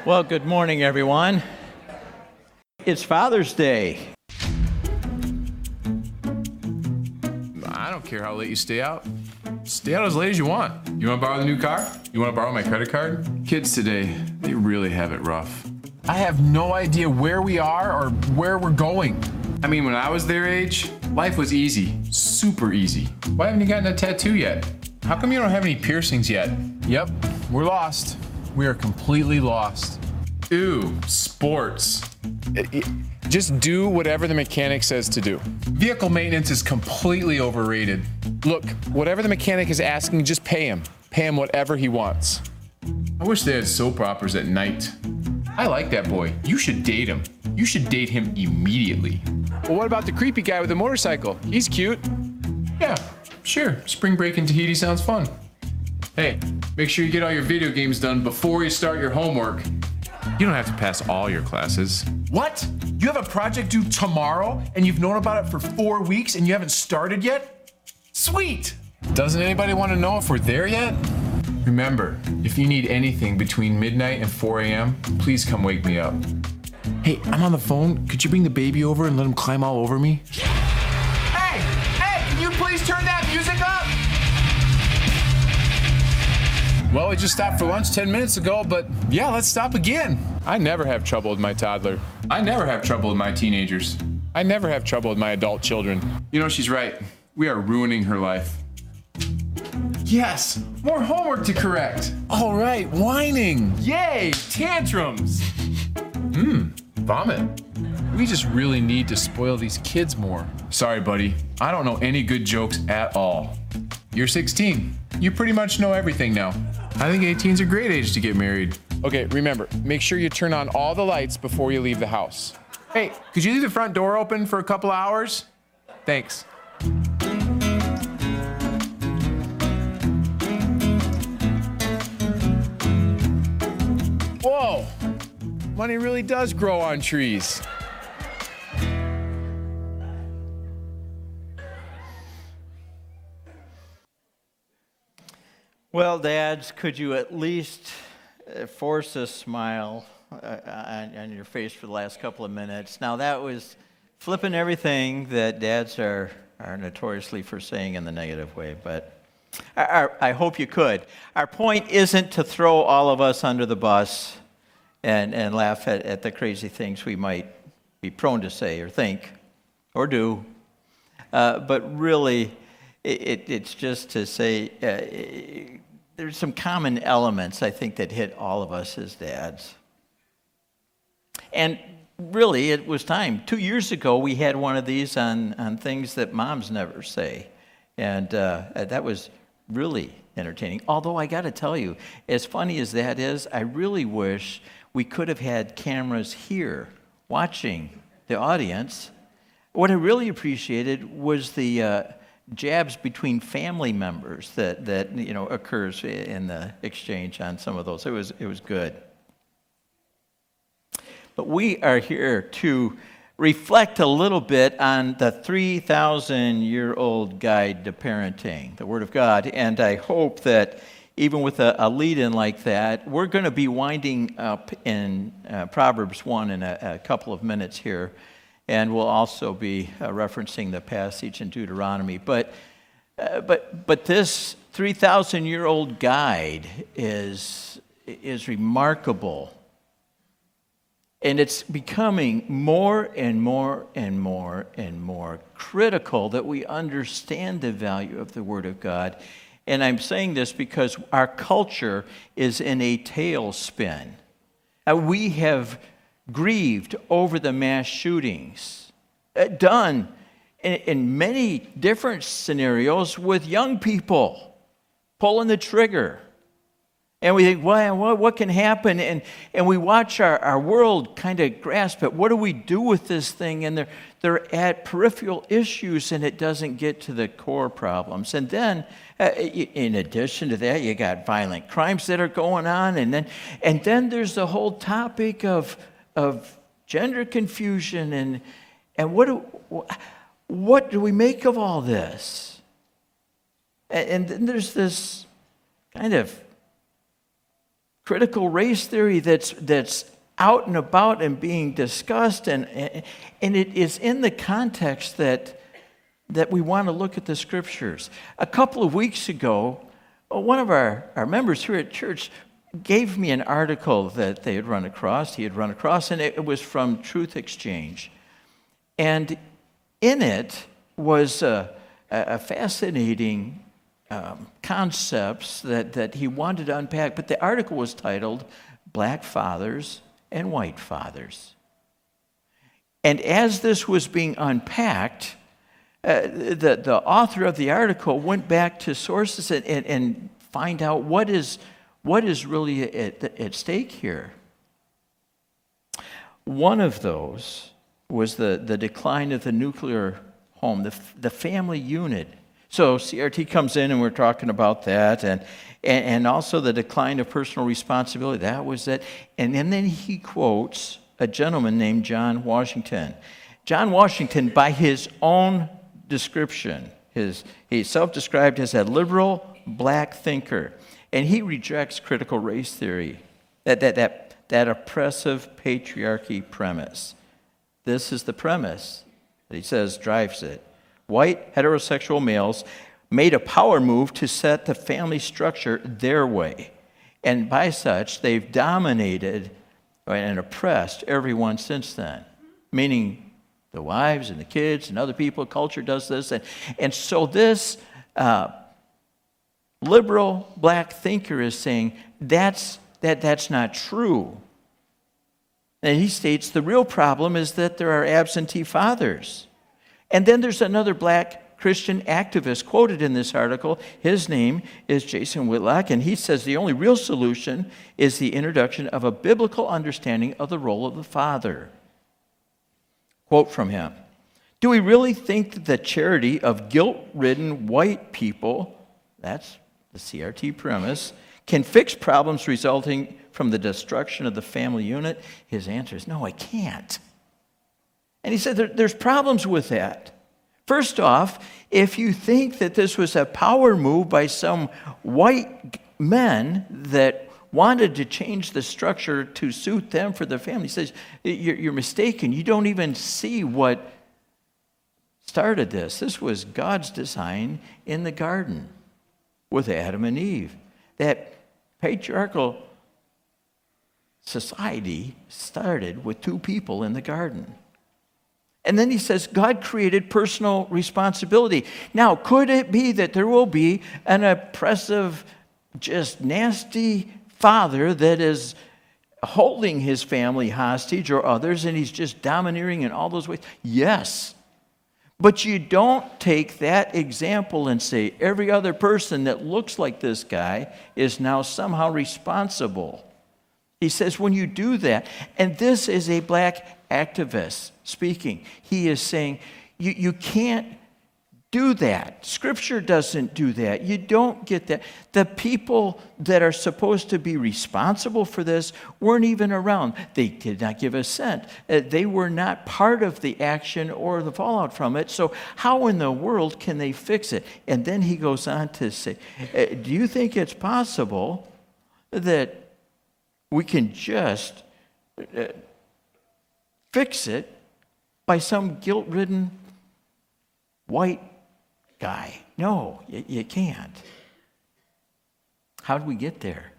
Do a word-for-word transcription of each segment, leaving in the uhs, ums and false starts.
Well, good morning, everyone. It's Father's Day. I don't care how late you stay out. Stay out as late as you want. You want to borrow the new car? You want to borrow my credit card? Kids today, they really have it rough. I have no idea where we are or where we're going. I mean, when I was their age, life was easy, super easy. Why haven't you gotten a tattoo yet? How come you don't have any piercings yet? Yep, we're lost. We are completely lost. Ooh, sports. It, it, just do whatever the mechanic says to do. Vehicle maintenance is completely overrated. Look, whatever the mechanic is asking, just pay him. Pay him whatever he wants. I wish they had soap operas at night. I like that boy. You should date him. You should date him immediately. Well, what about the creepy guy with the motorcycle? He's cute. Yeah, sure. Spring break in Tahiti sounds fun. Hey, make sure you get all your video games done before you start your homework. You don't have to pass all your classes. What? You have a project due tomorrow and you've known about it for four weeks and you haven't started yet? Sweet! Doesn't anybody want to know if we're there yet? Remember, if you need anything between midnight and four a.m., please come wake me up. Hey, I'm on the phone. Could you bring the baby over and let him climb all over me? Hey! Hey, can you please turn that music up? Well, we just stopped for lunch ten minutes ago, but yeah, let's stop again. I never have trouble with my toddler. I never have trouble with my teenagers. I never have trouble with my adult children. You know, she's right. We are ruining her life. Yes, more homework to correct. All right, whining. Yay, tantrums. Hmm, vomit. We just really need to spoil these kids more. Sorry, buddy. I don't know any good jokes at all. You're sixteen. You pretty much know everything now. I think eighteen's a great age to get married. Okay, remember, make sure you turn on all the lights before you leave the house. Hey, could you leave the front door open for a couple hours? Thanks. Whoa, money really does grow on trees. Well, dads, could you at least uh, force a smile uh, on, on your face for the last couple of minutes? Now, that was flipping everything that dads are, are notoriously for saying in the negative way, but I, I, I hope you could. Our point isn't to throw all of us under the bus and, and laugh at, at the crazy things we might be prone to say or think or do, uh, but really, it, it, it's just to say, uh, there's some common elements, I think, that hit all of us as dads. And really, it was time. Two years ago, we had one of these on, on things that moms never say. And uh, that was really entertaining. Although, I got to tell you, as funny as that is, I really wish we could have had cameras here watching the audience. What I really appreciated was the Uh, jabs between family members that, that you know occurs in the exchange on some of those. It was it was good. But we are here to reflect a little bit on the three thousand year old guide to parenting, the Word of God, and I hope that even with a, a lead-in like that, we're going to be winding up in uh, Proverbs one in a, a couple of minutes here. And we'll also be uh, referencing the passage in Deuteronomy. But uh, but but this three thousand year old guide is is remarkable. And it's becoming more and more and more and more critical that we understand the value of the Word of God. And I'm saying this because our culture is in a tailspin. Uh, we have grieved over the mass shootings uh, done in, in many different scenarios with young people pulling the trigger. And we think, well, what, what can happen? And, and we watch our, our world kind of grasp it. What do we do with this thing? And they're, they're at peripheral issues, and it doesn't get to the core problems. And then, uh, in addition to that, you got violent crimes that are going on. And then, and then there's the whole topic of of gender confusion, and and what do what do we make of all this? And, and then there's this kind of critical race theory that's that's out and about and being discussed, and and it is in the context that that we want to look at the scriptures. A couple of weeks ago, one of our, our members here at church gave me an article that they had run across, he had run across, and it was from Truth Exchange. And in it was a, a fascinating um, concepts that, that he wanted to unpack, but the article was titled, Black Fathers and White Fathers. And as this was being unpacked, Uh, the, the author of the article went back to sources and, and, and find out what is, what is really at, at stake here. One of those was the, the decline of the nuclear home, the, the family unit. So C R T comes in and we're talking about that, and, and, and also the decline of personal responsibility. That was it. And, and then he quotes a gentleman named John Washington. John Washington, by his own description, his, he's self-described as a liberal black thinker, and he rejects critical race theory, that, that, that, that oppressive patriarchy premise. This is the premise that he says drives it. White heterosexual males made a power move to set the family structure their way, and by such they've dominated and oppressed everyone since then, meaning the wives and the kids and other people, culture does this. And, and so this uh, liberal black thinker is saying that's, that, that's not true. And he states the real problem is that there are absentee fathers. And then there's another black Christian activist quoted in this article. His name is Jason Whitlock, and he says the only real solution is the introduction of a biblical understanding of the role of the father. Quote from him, "Do we really think that the charity of guilt-ridden white people," that's the C R T premise, "can fix problems resulting from the destruction of the family unit?" His answer is, no, it can't. And he said there, there's problems with that. First off, if you think that this was a power move by some white men that wanted to change the structure to suit them for their family, he says, you're, you're mistaken. You don't even see what started this. This was God's design in the garden with Adam and Eve. That patriarchal society started with two people in the garden. And then he says, God created personal responsibility. Now, could it be that there will be an oppressive, just nasty father that is holding his family hostage or others, and he's just domineering in all those ways? Yes. But you don't take that example and say every other person that looks like this guy is now somehow responsible. He says when you do that, and this is a black activist speaking, he is saying you, you can't do that. Scripture doesn't do that. You don't get that. The people that are supposed to be responsible for this weren't even around. They did not give a cent. Uh, they were not part of the action or the fallout from it. So how in the world can they fix it? And then he goes on to say, uh, do you think it's possible that we can just uh, fix it by some guilt-ridden white guy? No, you, you can't. How do we get there?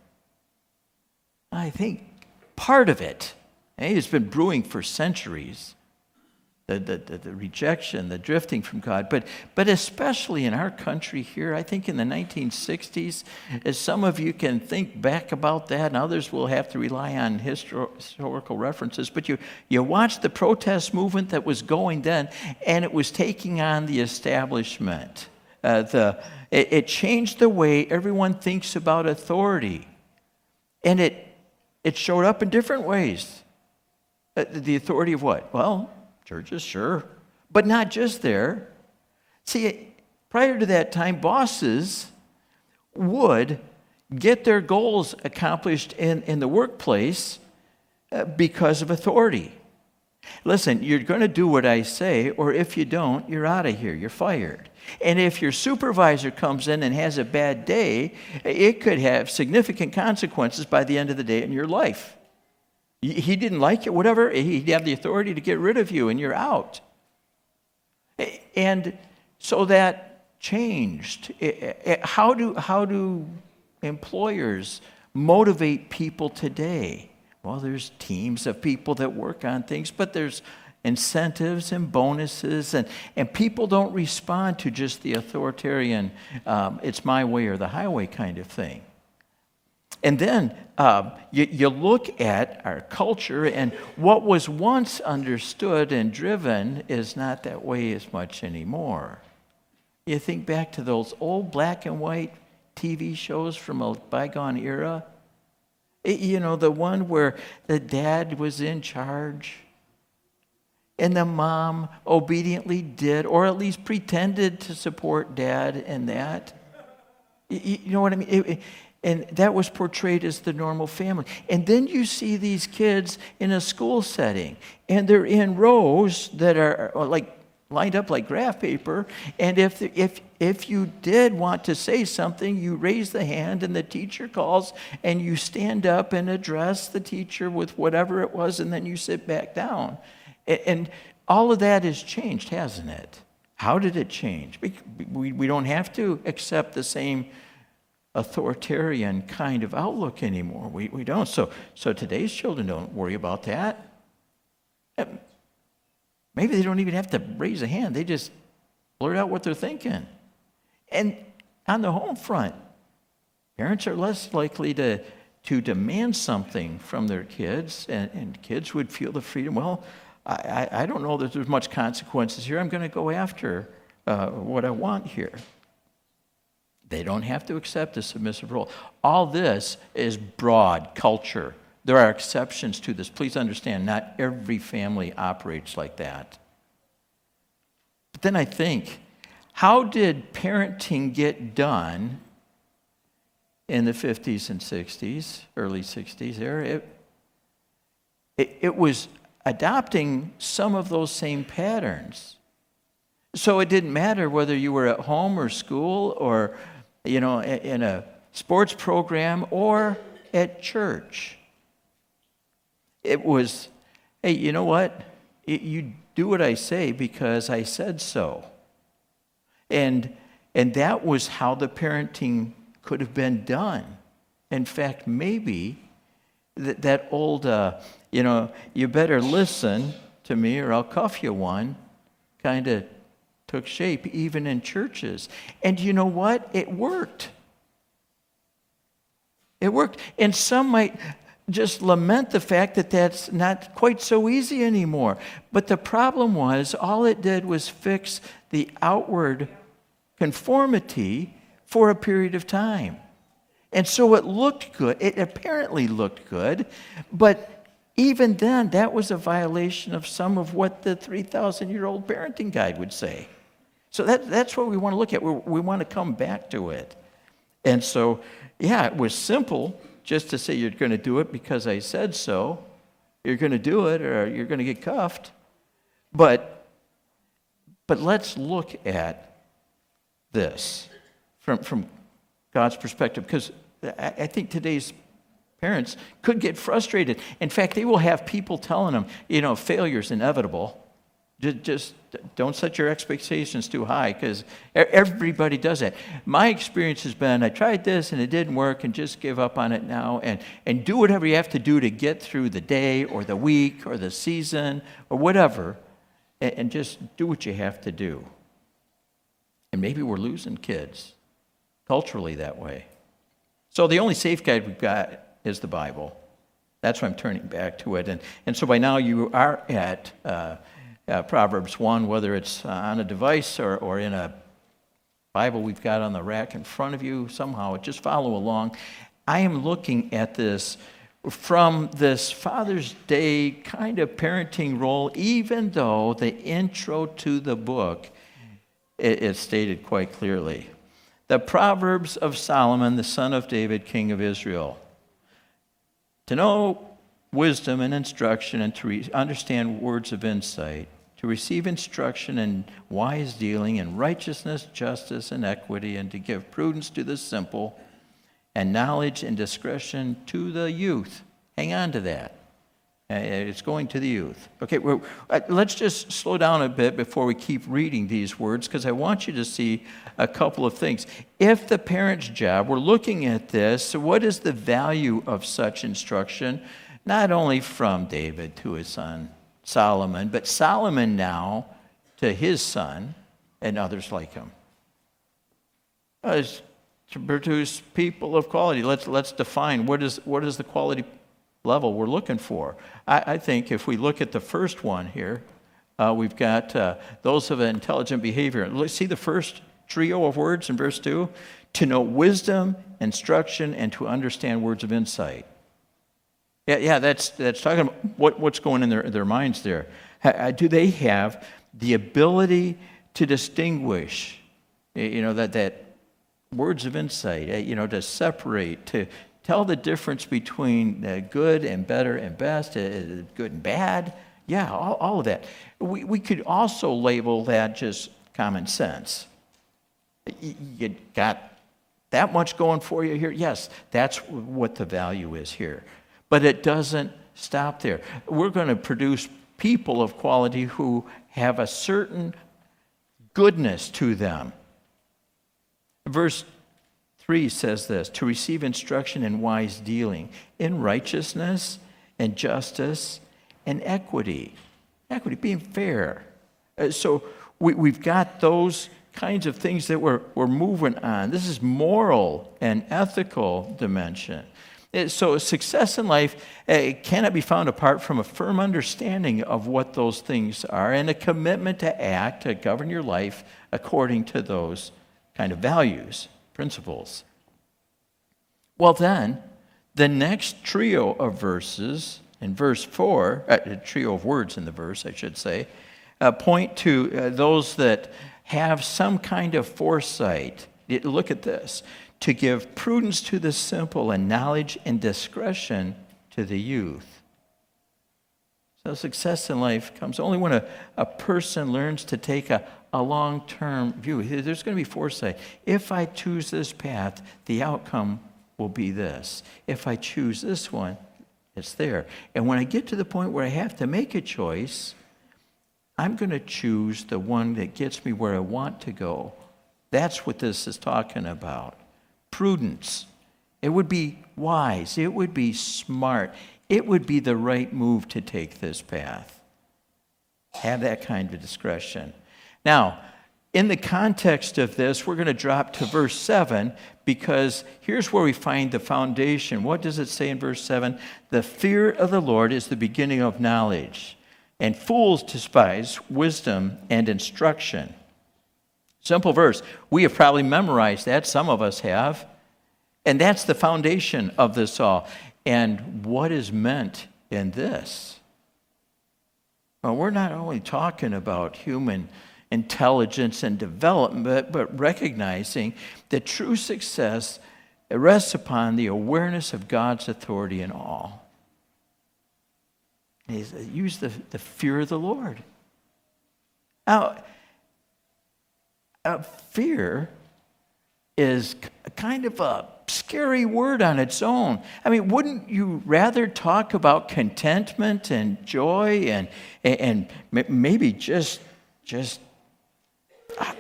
I think part of it, eh, it's been brewing for centuries, the, the, the, the rejection, the drifting from God, but, but especially in our country here, I think in the nineteen sixties, as some of you can think back about that, and others will have to rely on histor- historical references, but you, you watch the protest movement that was going then, and it was taking on the establishment. Uh, the, it, it changed the way everyone thinks about authority. And it, it showed up in different ways. Uh, the authority of what? Well, churches, sure, but not just there. See, prior to that time, bosses would get their goals accomplished in, in the workplace uh, because of authority. Listen, you're going to do what I say, or if you don't, you're out of here. You're fired. And if your supervisor comes in and has a bad day, it could have significant consequences by the end of the day in your life. He didn't like it, whatever. He'd have the authority to get rid of you, and you're out. And so that changed. How do, how do employers motivate people today? Well, there's teams of people that work on things, but there's incentives and bonuses, and, and people don't respond to just the authoritarian, um, it's my way or the highway kind of thing. And then um, you, you look at our culture, and what was once understood and driven is not that way as much anymore. You think back to those old black and white T V shows from a bygone era. It, you know, the one where the dad was in charge and the mom obediently did, or at least pretended to support dad in that. You, you know what I mean? It, it, and that was portrayed as the normal family. And then you see these kids in a school setting, and they're in rows that are like lined up like graph paper, and if if if you did want to say something, you raise the hand and the teacher calls, and you stand up and address the teacher with whatever it was, and then you sit back down. And all of that has changed, hasn't it? How did it change? We, we don't have to accept the same authoritarian kind of outlook anymore. We, we don't. So, so today's children don't worry about that. Maybe they don't even have to raise a hand. They just blurt out what they're thinking. And on the home front, parents are less likely to, to demand something from their kids, and, and kids would feel the freedom. Well, I, I don't know that there's much consequences here. I'm going to go after uh, what I want here. They don't have to accept a submissive role. All this is broad culture. There are exceptions to this. Please understand, not every family operates like that. But then I think, how did parenting get done in the fifties and sixties, early sixties era? It, it, it was adopting some of those same patterns. So it didn't matter whether you were at home or school or, you know, in a sports program or at church. It was, hey, you know what? You do what I say because I said so. And, and that was how the parenting could have been done. In fact, maybe that, that old, uh, you know, you better listen to me or I'll cuff you one, kind of took shape even in churches. And you know what? It worked. It worked. And some might just lament the fact that that's not quite so easy anymore. But the problem was, all it did was fix the outward conformity for a period of time. And so it looked good. It apparently looked good. But even then, that was a violation of some of what the three thousand year old parenting guide would say. So that, that's what we want to look at. We, we want to come back to it. And so, yeah, it was simple just to say you're going to do it because I said so. You're going to do it or you're going to get cuffed. But, but let's look at this from, from God's perspective, because I, I think today's parents could get frustrated. In fact, they will have people telling them, you know, failure's inevitable. Just, just don't set your expectations too high, because everybody does that. My experience has been, I tried this and it didn't work, and just give up on it now, and, and do whatever you have to do to get through the day or the week or the season or whatever, and, and just do what you have to do. And maybe we're losing kids culturally that way. So the only safe guide we've got is the Bible. That's why I'm turning back to it. And, and so by now you are at uh, Uh, Proverbs one, whether it's uh, on a device or, or in a Bible we've got on the rack in front of you, somehow, just follow along. I am looking at this from this Father's Day kind of parenting role, even though the intro to the book it, it stated quite clearly. The Proverbs of Solomon, the son of David, king of Israel. To know wisdom and instruction and to re- understand words of insight, to receive instruction in wise dealing and righteousness, justice, and equity, and to give prudence to the simple and knowledge and discretion to the youth. Hang on to that. Uh, It's going to the youth. Okay, well, uh, let's just slow down a bit before we keep reading these words, because I want you to see a couple of things. If the parent's job, we're looking at this, so what is the value of such instruction? Not only from David to his son Solomon, but Solomon now to his son and others like him. Uh, it's to produce people of quality. Let's let's define what is what is the quality level we're looking for. I, I think if we look at the first one here, uh, we've got uh, those of intelligent behavior. Let's see the first trio of words in verse two: to know wisdom, instruction, and to understand words of insight. Yeah, yeah, that's that's talking about what, what's going in their, their minds there. Ha, do they have the ability to distinguish, you know, that, that words of insight, you know, to separate, to tell the difference between uh, good and better and best, uh, good and bad? Yeah, all, all of that. We, we could also label that just common sense. You got that much going for you here? Yes, that's what the value is here. But it doesn't stop there. We're going to produce people of quality who have a certain goodness to them. Verse three says this: to receive instruction in wise dealing, in righteousness and justice and equity. Equity, being fair. Uh, so we, we've got those kinds of things that we're, we're moving on. This is moral and ethical dimension. So success in life uh, cannot be found apart from a firm understanding of what those things are and a commitment to act, to govern your life according to those kind of values, principles. Well then, the next trio of verses, in verse four, uh, a trio of words in the verse, I should say, uh, point to uh, those that have some kind of foresight. It, look at this: to give prudence to the simple and knowledge and discretion to the youth. So success in life comes only when a, a person learns to take a, a long-term view. There's going to be foresight. If I choose this path, the outcome will be this. If I choose this one, it's there. And when I get to the point where I have to make a choice, I'm going to choose the one that gets me where I want to go. That's what this is talking about. Prudence. It would be wise. It would be smart. It would be the right move to take this path. Have that kind of discretion. Now, in the context of this, we're going to drop to verse seven, because here's where we find the foundation. What does it say in verse seven? The fear of the Lord is the beginning of knowledge, and fools despise wisdom and instruction. Simple verse. We have probably memorized that. Some of us have. And that's the foundation of this all. And what is meant in this? Well, we're not only talking about human intelligence and development, but, but recognizing that true success rests upon the awareness of God's authority in all. And he's used the, the fear of the Lord. Now, Uh, fear is kind of a scary word on its own. I mean, wouldn't you rather talk about contentment and joy and and, and maybe just just uh,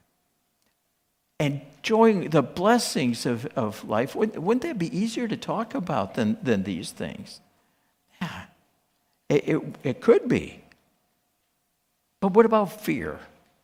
enjoying the blessings of, of life? Wouldn't, wouldn't that be easier to talk about than, than these things? Yeah, it, it, it could be. But what about fear?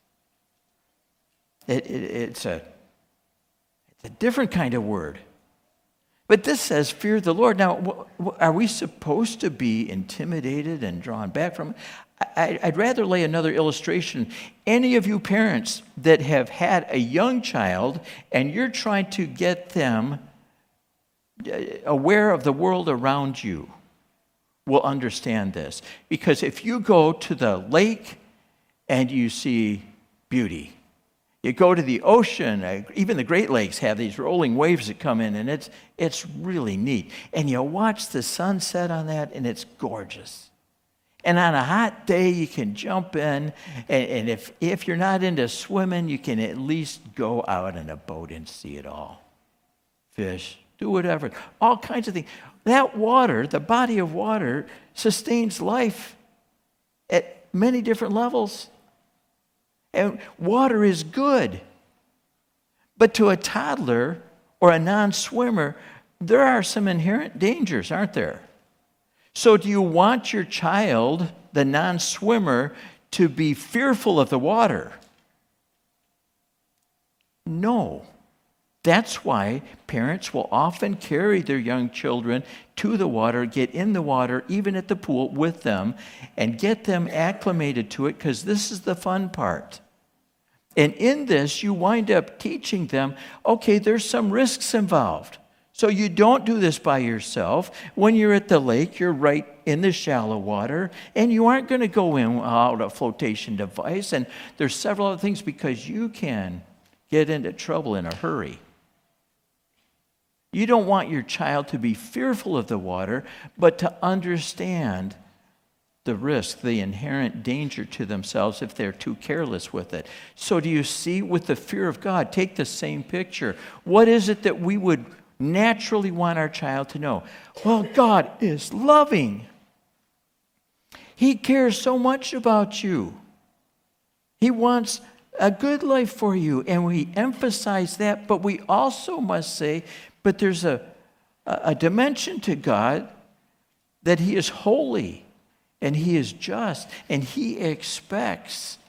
It, it, it's, a, it's a different kind of word. But this says, fear the Lord. Now, w- w- are we supposed to be intimidated and drawn back from it? I, I'd rather lay another illustration. Any of you parents that have had a young child and you're trying to get them aware of the world around you will understand this. Because if you go to the lake and you see beauty, You go to the ocean, uh, even the Great Lakes have these rolling waves that come in, and it's, it's really neat. And you watch the sunset on that, and it's gorgeous. And on a hot day, you can jump in, and, and if, if you're not into swimming, you can at least go out in a boat and see it all. Fish, do whatever, all kinds of things. That water, the body of water, sustains life at many different levels. And water is good. But to a toddler or a non-swimmer, there are some inherent dangers, aren't there? So do you want your child, the non-swimmer, to be fearful of the water? No. That's why parents will often carry their young children to the water, get in the water, even at the pool with them, and get them acclimated to it, because this is the fun part. And in this, you wind up teaching them, okay, there's some risks involved. So you don't do this by yourself. When you're at the lake, you're right in the shallow water, and you aren't going to go in without a flotation device. And there's several other things, because you can get into trouble in a hurry. You don't want your child to be fearful of the water, but to understand the risk, the inherent danger to themselves if they're too careless with it. So do you see, with the fear of God, take the same picture. What is it that we would naturally want our child to know? Well, God is loving. He cares so much about you. He wants a good life for you, and we emphasize that, but we also must say, but there's a, a dimension to God that He is holy, and He is just, and He expects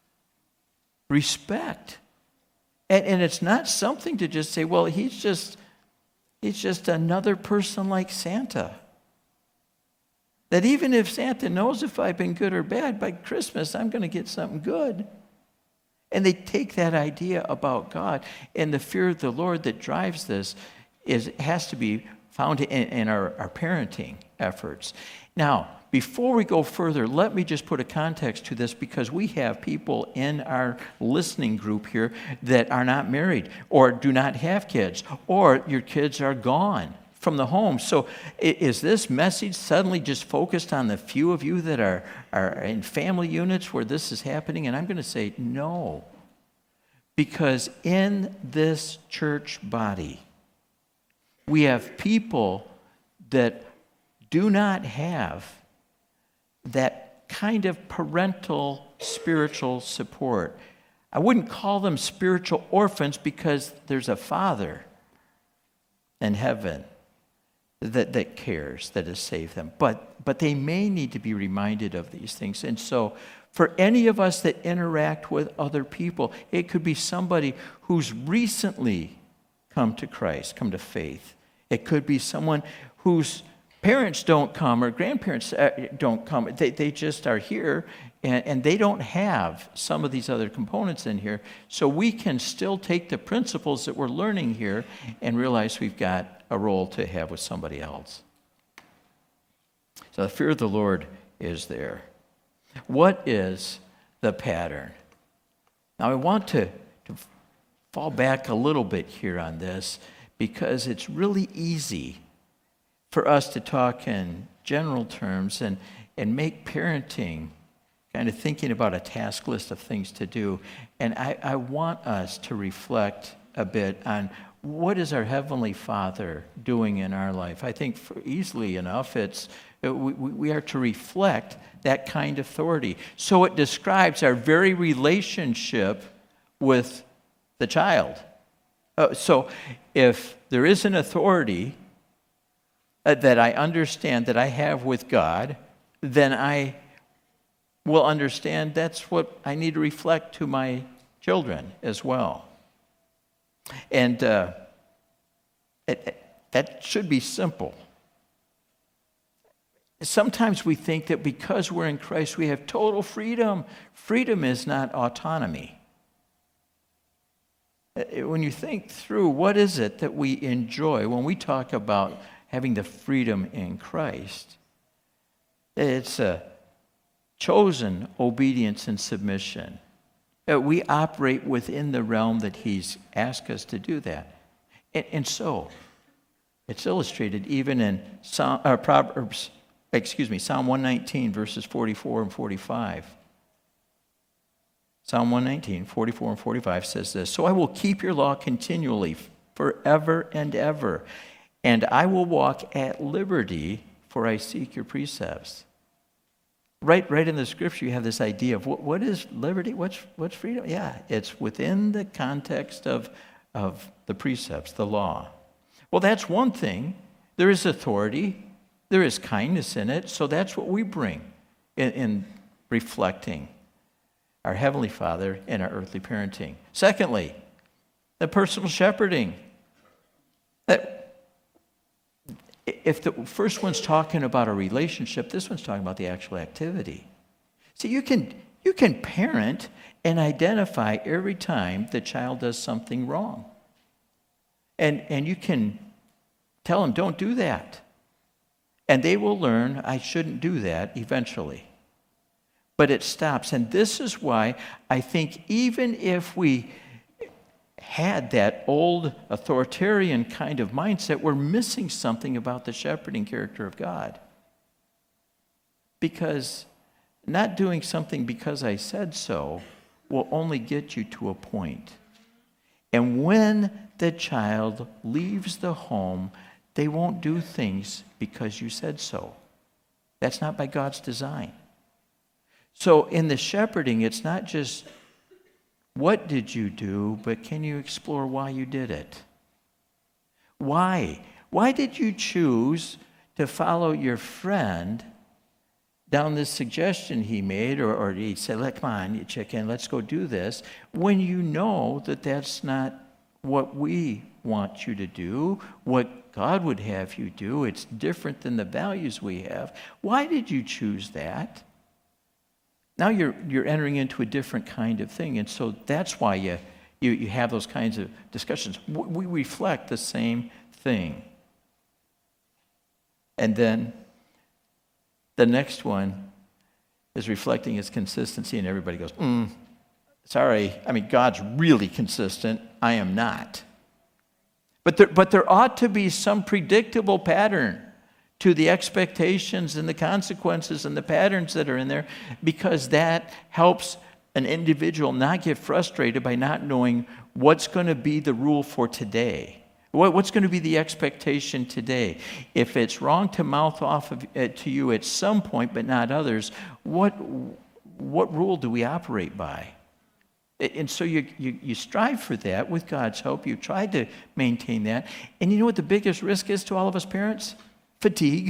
respect. And, and it's not something to just say, well, he's just, he's just another person like Santa. That even if Santa knows if I've been good or bad, by Christmas I'm going to get something good. And they take that idea about God, and the fear of the Lord that drives this is has to be found in, in our, our parenting efforts. Now, before we go further, let me just put a context to this, because we have people in our listening group here that are not married or do not have kids, or your kids are gone from the home. So is this message suddenly just focused on the few of you that are, are in family units where this is happening? And I'm going to say no. Because in this church body, we have people that do not have that kind of parental spiritual support. I wouldn't call them spiritual orphans, because there's a Father in heaven that, that cares, that has saved them. But, but they may need to be reminded of these things. And so for any of us that interact with other people, it could be somebody who's recently come to Christ, come to faith. It could be someone whose parents don't come or grandparents don't come. They, they just are here, and, and they don't have some of these other components in here. So we can still take the principles that we're learning here and realize we've got a role to have with somebody else. So the fear of the Lord is there. What is the pattern? Now I want to, to fall back a little bit here on this, because it's really easy for us to talk in general terms and, and make parenting kind of thinking about a task list of things to do. And I, I want us to reflect a bit on what is our Heavenly Father doing in our life. I think for easily enough, it's we, we are to reflect that kind of authority. So it describes our very relationship with the child. Uh, so if there is an authority uh, that I understand that I have with God, then I will understand that's what I need to reflect to my children as well. And uh, it, it, that should be simple. Sometimes we think that because we're in Christ, we have total freedom. Freedom is not autonomy. When you think through what is it that we enjoy when we talk about having the freedom in Christ, it's a chosen obedience and submission. Uh, we operate within the realm that he's asked us to do that. And, and so, it's illustrated even in Psalm, uh, Proverbs, excuse me, Psalm one nineteen, verses forty-four and forty-five. Psalm one nineteen, forty-four and forty-five says this, "So I will keep your law continually, forever and ever, and I will walk at liberty, for I seek your precepts." Right, right in the scripture, you have this idea of what, what is liberty? What's, what's freedom? Yeah, it's within the context of, of the precepts, the law. Well, that's one thing. There is authority. There is kindness in it. So that's what we bring in, in reflecting our Heavenly Father and our earthly parenting. Secondly, the personal shepherding. That if the first one's talking about a relationship, this one's talking about the actual activity. See, you can you can parent and identify every time the child does something wrong. And and you can tell them, don't do that. And they will learn, I shouldn't do that eventually. But it stops. And this is why I think even if we had that old authoritarian kind of mindset, we're missing something about the shepherding character of God. Because not doing something because I said so will only get you to a point. And when the child leaves the home, they won't do things because you said so. That's not by God's design. So in the shepherding, it's not just what did you do, but can you explore why you did it? Why? Why did you choose to follow your friend down this suggestion he made, or, or he said, "Let come on, you chicken, let's go do this," when you know that that's not what we want you to do, what God would have you do? It's different than the values we have. Why did you choose that? Now you're you're entering into a different kind of thing, and so that's why you you, you have those kinds of discussions. We reflect the same thing. And then the next one is reflecting his consistency, and everybody goes, mm, sorry, I mean, God's really consistent. I am not. But there, but there ought to be some predictable pattern to the expectations and the consequences and the patterns that are in there, because that helps an individual not get frustrated by not knowing what's going to be the rule for today. What's going to be the expectation today? If it's wrong to mouth off of it to you at some point, but not others, what what rule do we operate by? And so you, you, you strive for that with God's help. You try to maintain that. And you know what the biggest risk is to all of us parents? Fatigue.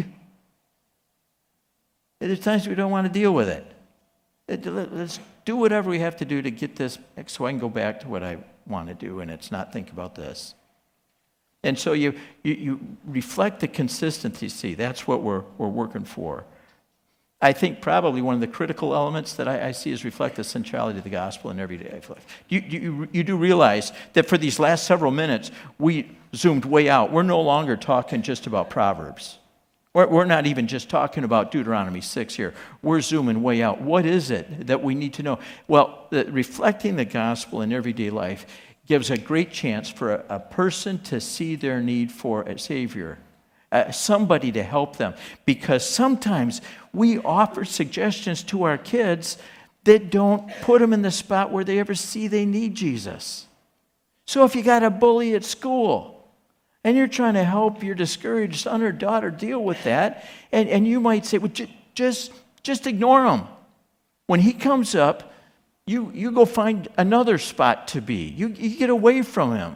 There's times we don't want to deal with it. Let's do whatever we have to do to get this so I can go back to what I want to do, and it's not think about this. And so you, you, you reflect the consistency. See, that's what we're, we're working for. I think probably one of the critical elements that I, I see is reflect the centrality of the gospel in everyday life. You, you, you do realize that for these last several minutes, we zoomed way out. We're no longer talking just about Proverbs. We're, we're not even just talking about Deuteronomy six here. We're zooming way out. What is it that we need to know? Well, the, reflecting the gospel in everyday life gives a great chance for a, a person to see their need for a Savior, uh, somebody to help them. Because sometimes we offer suggestions to our kids that don't put them in the spot where they ever see they need Jesus. So if you got a bully at school and you're trying to help your discouraged son or daughter deal with that, and, and you might say, well, j- just, just ignore him. When he comes up, You, you go find another spot to be. You, you get away from him.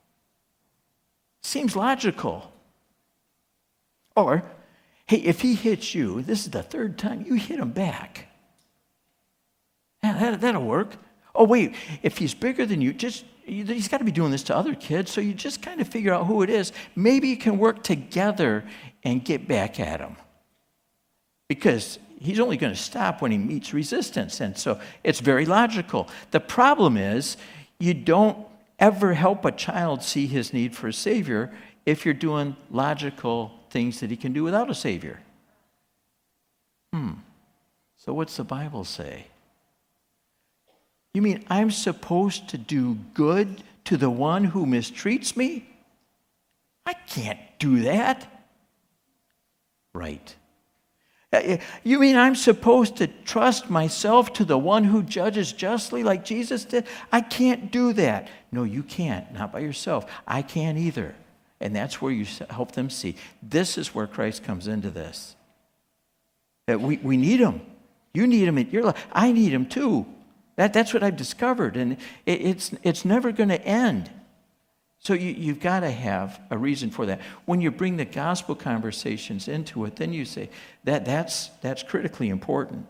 Seems logical. Or, hey, if he hits you, this is the third time, you hit him back. Yeah, that, that'll work. Oh, wait, if he's bigger than you, just he's got to be doing this to other kids, so you just kind of figure out who it is. Maybe you can work together and get back at him. Because he's only going to stop when he meets resistance. And so it's very logical. The problem is you don't ever help a child see his need for a Savior if you're doing logical things that he can do without a Savior. Hmm. So what's the Bible say? You mean I'm supposed to do good to the one who mistreats me? I can't do that. Right. You mean I'm supposed to trust myself to the one who judges justly like Jesus did? I can't do that. No, you can't. Not by yourself. I can't either. And that's where you help them see. This is where Christ comes into this. That we, we need him. You need him in your life. I need him too. That, that's what I've discovered. And it, it's, it's never going to end. So you, you've got to have a reason for that. When you bring the gospel conversations into it, then you say, that that's, that's critically important.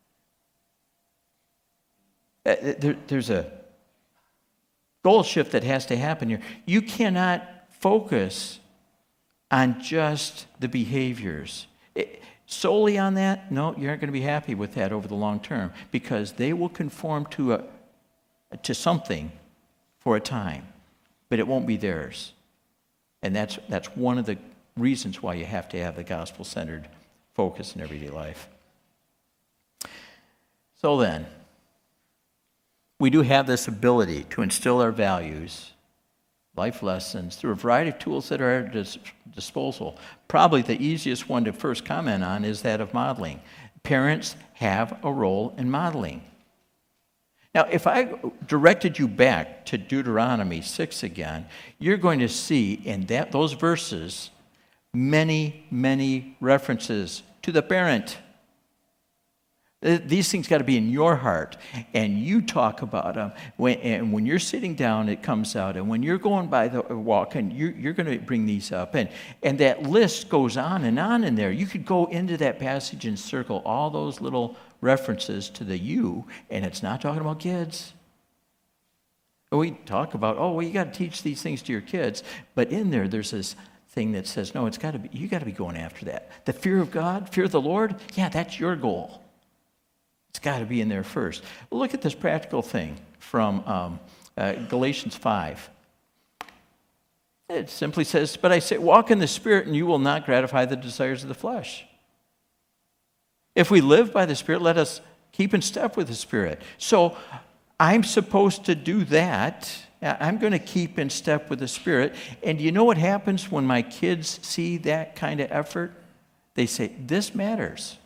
Uh, there, there's a goal shift that has to happen here. You cannot focus on just the behaviors. It, solely on that, no, you aren't going to be happy with that over the long term, because they will conform to a to something for a time, but it won't be theirs. And that's that's one of the reasons why you have to have the gospel-centered focus in everyday life. So then, we do have this ability to instill our values, life lessons, through a variety of tools that are at our dis- disposal. Probably the easiest one to first comment on is that of modeling. Parents have a role in modeling. Now, if I directed you back to Deuteronomy six again, you're going to see in that those verses many, many references to the parent. These things got to be in your heart, and you talk about them. When, and when you're sitting down, it comes out. And when you're going by the walk, and you're, you're going to bring these up. And, and that list goes on and on in there. You could go into that passage and circle all those little references to the you, and it's not talking about kids. We talk about, oh, well, you got to teach these things to your kids. But in there, there's this thing that says, no, it's got to be, you got to be going after that. The fear of God, fear of the Lord, yeah, that's your goal. It's got to be in there first. Well, look at this practical thing from um, uh, Galatians five. It simply says, but I say, walk in the Spirit, and you will not gratify the desires of the flesh. If we live by the Spirit, let us keep in step with the Spirit. So I'm supposed to do that. I'm going to keep in step with the Spirit. And you know what happens when my kids see that kind of effort? They say, this matters.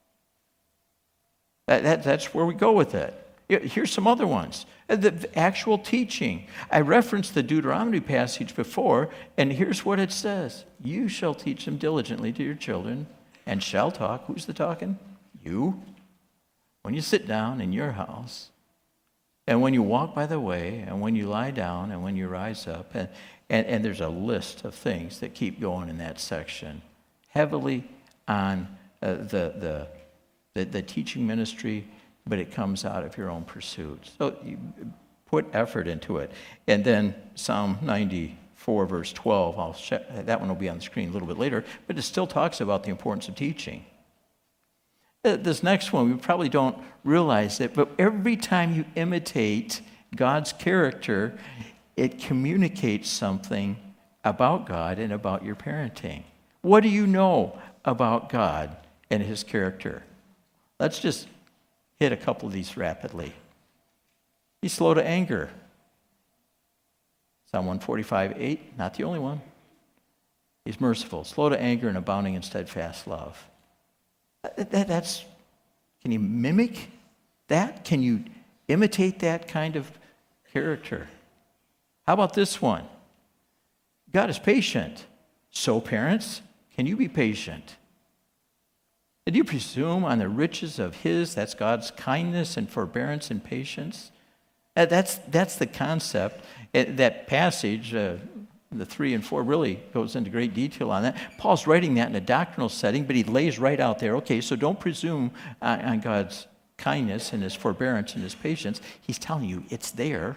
That, that, that's where we go with it. Here's some other ones. The actual teaching. I referenced the Deuteronomy passage before, and here's what it says. You shall teach them diligently to your children, and shall talk. Who's the talking? You. When you sit down in your house, and when you walk by the way, and when you lie down, and when you rise up. And, and, and there's a list of things that keep going in that section. Heavily on uh, the, the, the, the teaching ministry, but it comes out of your own pursuit. So you put effort into it. And then Psalm ninety-four, verse twelve, I'll check, that one will be on the screen a little bit later, but it still talks about the importance of teaching. This next one, we probably don't realize it, but every time you imitate God's character, it communicates something about God and about your parenting. What do you know about God and his character? Let's just hit a couple of these rapidly. He's slow to anger. Psalm one forty-five, eight, not the only one. He's merciful, slow to anger, and abounding in steadfast love. That, that, that's, can you mimic that? Can you imitate that kind of character? How about this one? God is patient. So parents, can you be patient? Did you presume on the riches of his, that's God's kindness and forbearance and patience? That's, that's the concept. That passage, uh, the three and four, really goes into great detail on that. Paul's writing that in a doctrinal setting, but he lays right out there, okay, so don't presume on, on God's kindness and his forbearance and his patience. He's telling you it's there.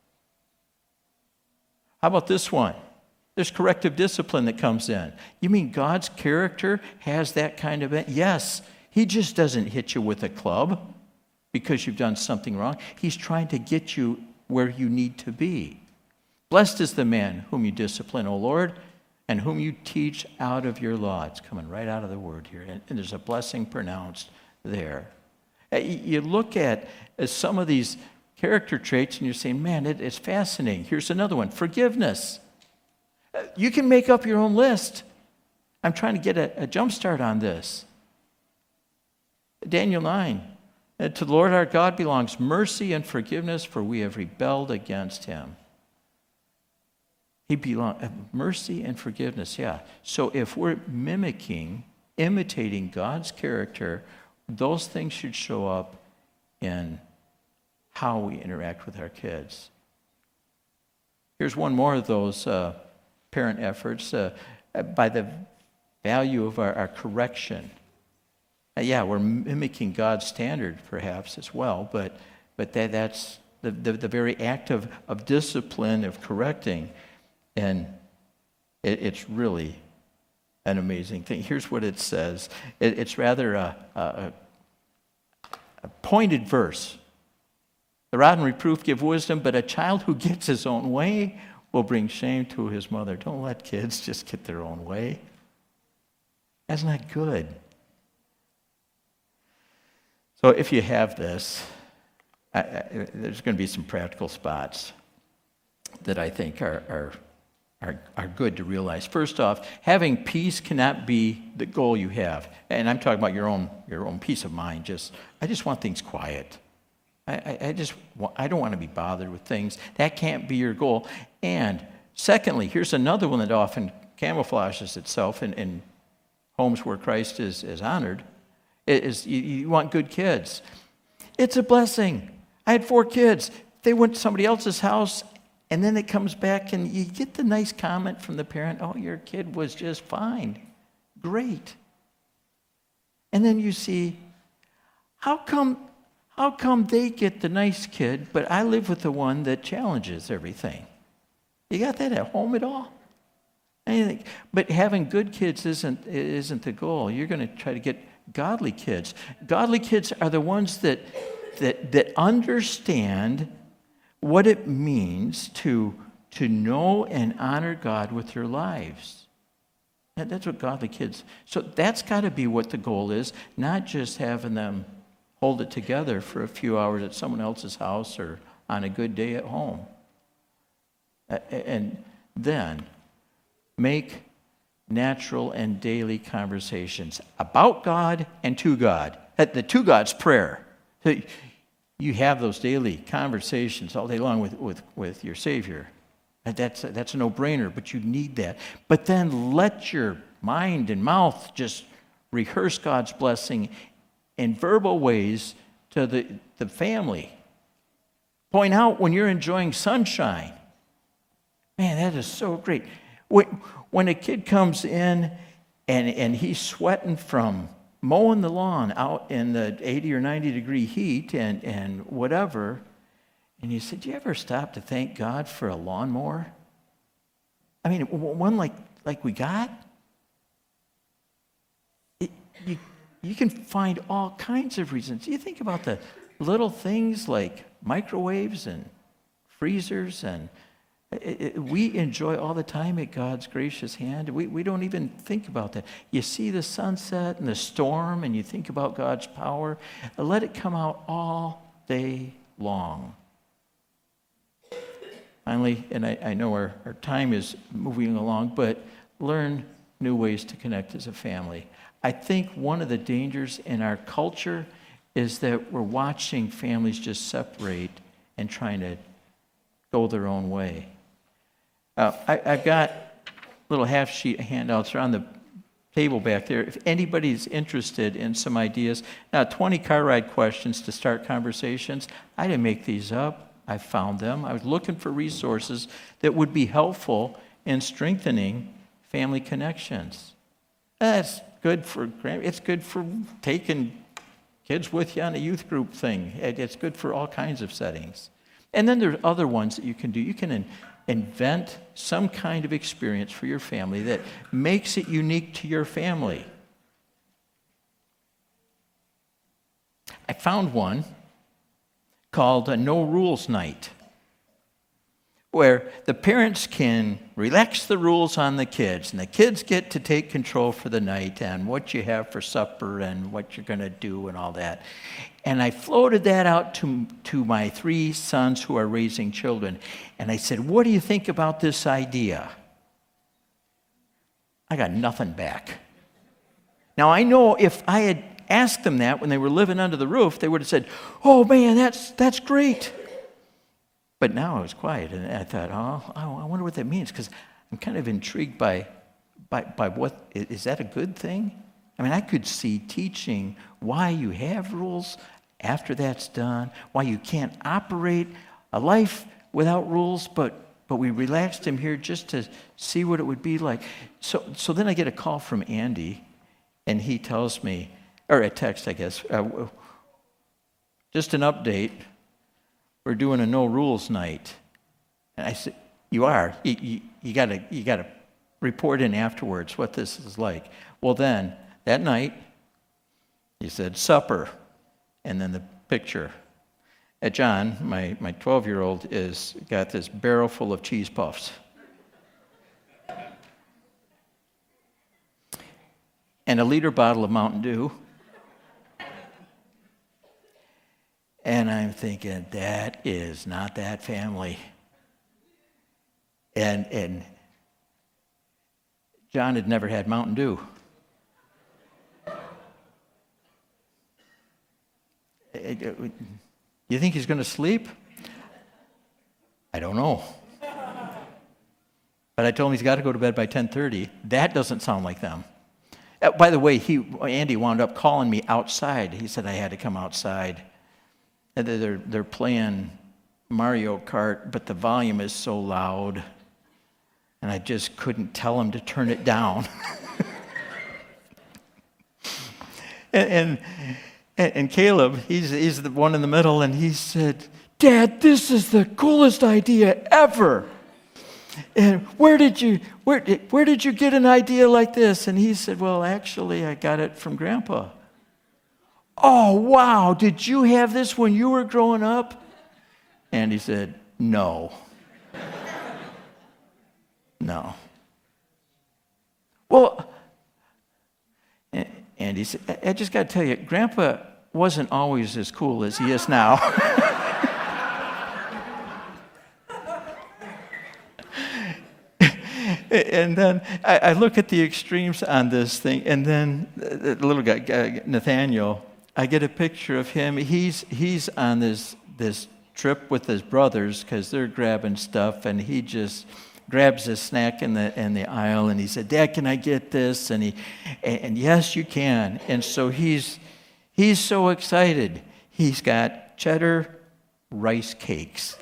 How about this one? There's corrective discipline that comes in. You mean God's character has that kind of... Yes, he just doesn't hit you with a club because you've done something wrong. He's trying to get you where you need to be. Blessed is the man whom you discipline, O Lord, and whom you teach out of your law. It's coming right out of the word here, and, and there's a blessing pronounced there. You look at some of these character traits, and you're saying, man, it, it's fascinating. Here's another one, forgiveness. You can make up your own list. I'm trying to get a, a jump start on this. Daniel nine, to the Lord our God belongs mercy and forgiveness, for we have rebelled against him. He belongs, mercy and forgiveness, yeah. So if we're mimicking, imitating God's character, those things should show up in how we interact with our kids. Here's one more of those uh, parent efforts. Uh, by the value of our, our correction. Uh, yeah, we're mimicking God's standard perhaps as well, but but that, that's the, the, the very act of, of discipline, of correcting, and it, it's really an amazing thing. Here's what it says. It, it's rather a, a, a pointed verse. The rod and reproof give wisdom, but a child who gets his own way will bring shame to his mother. Don't let kids just get their own way. That's not good. So if you have this, I, I, there's going to be some practical spots that I think are, are, are, are good to realize. First off, having peace cannot be the goal you have. And I'm talking about your own, your own peace of mind. Just, I just want things quiet. I, I just I don't want to be bothered with things. That can't be your goal. And secondly, here's another one that often camouflages itself in, in homes where Christ is, is honored, is you, you want good kids. It's a blessing. I had four kids. They went to somebody else's house, and then it comes back, and you get the nice comment from the parent, oh, your kid was just fine. Great. And then you see, how come... How come they get the nice kid, but I live with the one that challenges everything? You got that at home at all? Anything? But having good kids isn't, isn't the goal. You're going to try to get godly kids. Godly kids are the ones that, that, that understand what it means to, to know and honor God with their lives. That, that's what godly kids... So that's got to be what the goal is, not just having them hold it together for a few hours at someone else's house or on a good day at home. And then make natural and daily conversations about God and to God. The to God's prayer. You have those daily conversations all day long with, with, with your Savior. That's a, that's a no-brainer, but you need that. But then let your mind and mouth just rehearse God's blessing in verbal ways to the, the family. Point out when you're enjoying sunshine. Man, that is so great. When, when a kid comes in and, and he's sweating from mowing the lawn out in the eighty or ninety degree heat and, and whatever, and you say, do you ever stop to thank God for a lawnmower? I mean, one like, like we got? It, you, You can find all kinds of reasons. You think about the little things like microwaves and freezers, and it, it, we enjoy all the time at God's gracious hand. We, we don't even think about that. You see the sunset and the storm, and you think about God's power. Let it come out all day long. Finally, and I, I know our, our time is moving along, but learn new ways to connect as a family. I think one of the dangers in our culture is that we're watching families just separate and trying to go their own way. Uh, I, I've got little half-sheet handouts around the table back there. If anybody's interested in some ideas, now twenty car ride questions to start conversations. I didn't make these up. I found them. I was looking for resources that would be helpful in strengthening family connections. That's good for, it's good for taking kids with you on a youth group thing. It's good for all kinds of settings. And then there's other ones that you can do. You can in, invent some kind of experience for your family that makes it unique to your family. I found one called a No Rules Night. where the parents can relax the rules on the kids, and the kids get to take control for the night and what you have for supper and what you're going to do and all that. And I floated that out to, to my three sons who are raising children. And I said, what do you think about this idea? I got nothing back. Now, I know if I had asked them that when they were living under the roof, they would have said, oh, man, that's that's great. But now I was quiet, and I thought, oh, I wonder what that means, because I'm kind of intrigued by, by, by what, is that a good thing? I mean, I could see teaching why you have rules after that's done, why you can't operate a life without rules, but but we relaxed him here just to see what it would be like. So so then I get a call from Andy, and he tells me, or a text, I guess, uh, just an update. We're doing a no rules night. And I said, you are? You, you, you gotta you gotta report in afterwards what this is like. Well then, that night, he said, supper, and then the picture. At John, my, my twelve-year-old, is got this barrel full of cheese puffs. And a liter bottle of Mountain Dew. And I'm thinking, that is not that family. And, and John had never had Mountain Dew. You think he's going to sleep? I don't know. But I told him he's got to go to bed by ten thirty. That doesn't sound like them. Uh, by the way, he Andy wound up calling me outside. He said I had to come outside. And they're, they're playing Mario Kart, but the volume is so loud. And I just couldn't tell him to turn it down. and... and And Caleb, he's, he's the one in the middle, and he said, Dad, this is the coolest idea ever. And where did you where did, where did you get an idea like this? And he said, well, actually, I got it from Grandpa. Oh, wow, did you have this when you were growing up? And he said, no. No. Well, and he said, I just got to tell you, Grandpa wasn't always as cool as he is now. And then I, I look at the extremes on this thing, and then the little guy, Nathaniel, I get a picture of him. He's he's on this this trip with his brothers because they're grabbing stuff, and he just grabs a snack in the in the aisle, and he said, Dad, can I get this? And he and, and yes, you can. And so he's he's so excited. He's got cheddar rice cakes.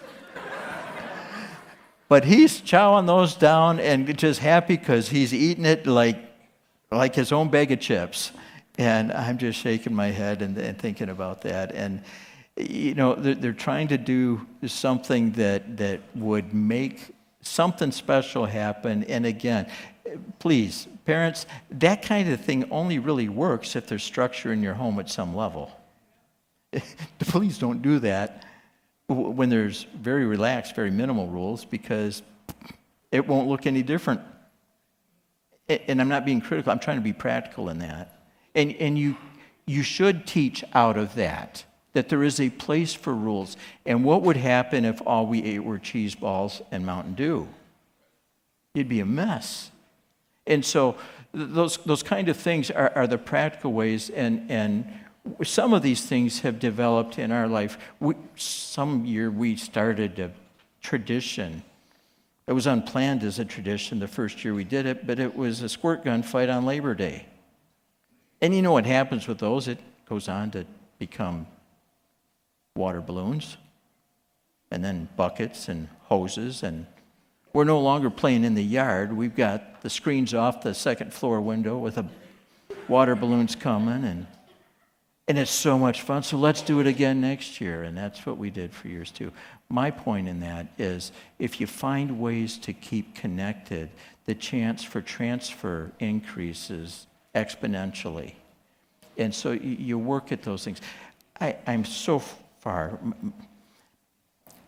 But he's chowing those down and just happy because he's eating it like like his own bag of chips. And I'm just shaking my head and, and thinking about that. And you know, they're, they're trying to do something that that would make something special happen. And again, please, parents, that kind of thing only really works if there's structure in your home at some level. Please don't do that when there's very relaxed, very minimal rules, because it won't look any different. And I'm not being critical. I'm trying to be practical in that. And and you you should teach out of that, that there is a place for rules. And what would happen if all we ate were cheese balls and Mountain Dew? It'd be a mess. And so those those kind of things are, are the practical ways, and, and some of these things have developed in our life. We, some year we started a tradition. It was unplanned as a tradition the first year we did it, but it was a squirt gun fight on Labor Day. And you know what happens with those? It goes on to become water balloons, and then buckets and hoses, and we're no longer playing in the yard. We've got the screens off the second floor window with the water balloons coming, and and it's so much fun. So let's do it again next year, and that's what we did for years too. My point in that is, if you find ways to keep connected, the chance for transfer increases exponentially. And so you work at those things. I, I'm so far,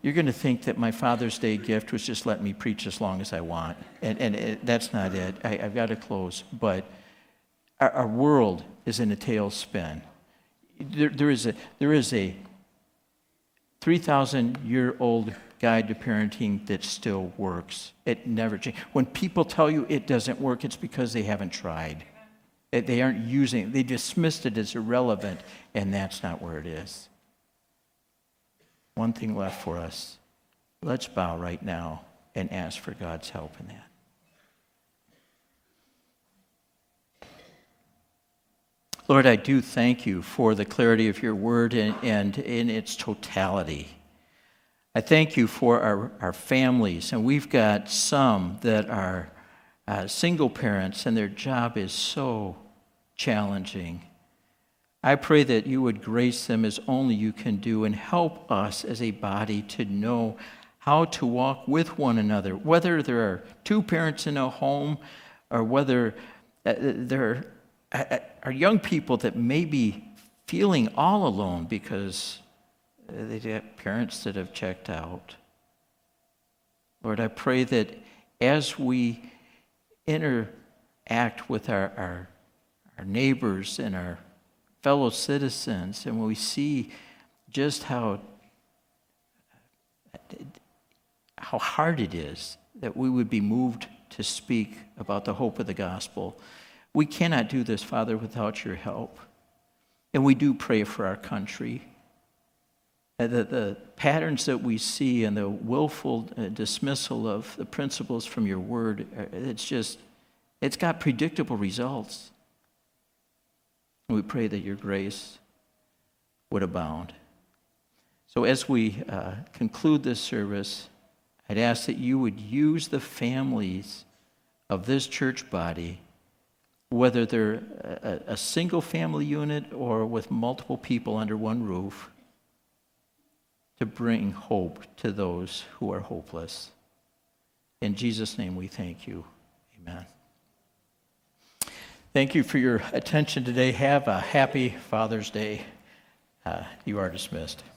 you're going to think that my Father's Day gift was just let me preach as long as I want. And, and it, that's not it. I, I've got to close. But our, our world is in a tailspin. There, there is a there is a three thousand year old guide to parenting that still works. It never changes. When people tell you it doesn't work, it's because they haven't tried. They aren't using it. They dismissed it as irrelevant, and that's not where it is. One thing left for us. Let's bow right now and ask for God's help in that. Lord, I do thank you for the clarity of your word and, and in its totality. I thank you for our, our families, and we've got some that are uh, single parents, and their job is so challenging. I pray that you would grace them as only you can do and help us as a body to know how to walk with one another, whether there are two parents in a home or whether uh, there are, are young people that may be feeling all alone because they have parents that have checked out. Lord, I pray that as we interact with our, our, our neighbors and our fellow citizens, and when we see just how, how hard it is, that we would be moved to speak about the hope of the gospel. We cannot do this, Father, without your help. And we do pray for our country. The, the patterns that we see and the willful uh, dismissal of the principles from your word, it's just, it's got predictable results. We pray that your grace would abound. So as we uh, conclude this service, I'd ask that you would use the families of this church body, whether they're a, a single family unit or with multiple people under one roof, to bring hope to those who are hopeless. In Jesus' name we thank you. Amen. Thank you for your attention today. Have a happy Father's Day. Uh, you are dismissed.